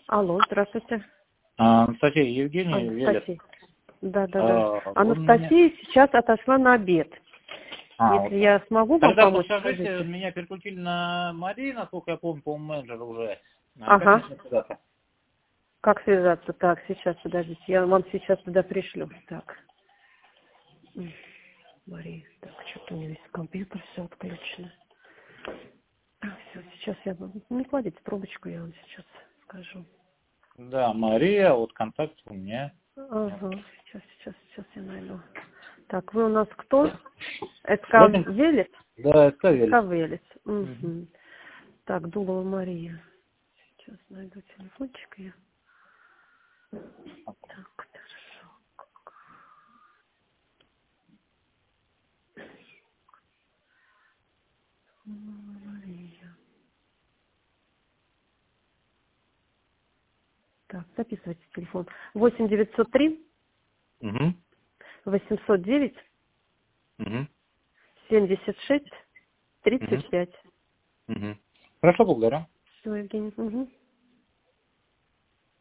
Алло, здравствуйте. Анастасия, Евгений Велес. Анастасия. Да. Он меня... Анастасия сейчас отошла на обед. Если я смогу вам Тогда помочь, подскажите, скажите. меня переключили на Марию, насколько я помню, по-моему, менеджер уже. Как Ага. мне связаться? Как связаться? Так, сейчас, подождите. Я вам сейчас туда пришлю. Так. Мария, так, что-то у меня весь компьютер все отключено. Все, сейчас я вам... Не кладите трубочку, я вам сейчас скажу. Да, Мария, вот контакт у меня. Ага, сейчас я найду. Так, вы у нас кто? СК Летин? Велес? Да, это СК Велес. Велес. Угу. Так, Дулова Мария. Сейчас найду телефончик я. Так, хорошо. Дулова Мария. Так, записывайте телефон. 8 903 Угу. 809 Угу. 76 Угу. 35. Угу. Хорошо, благодарю. Все, Евгений. Угу.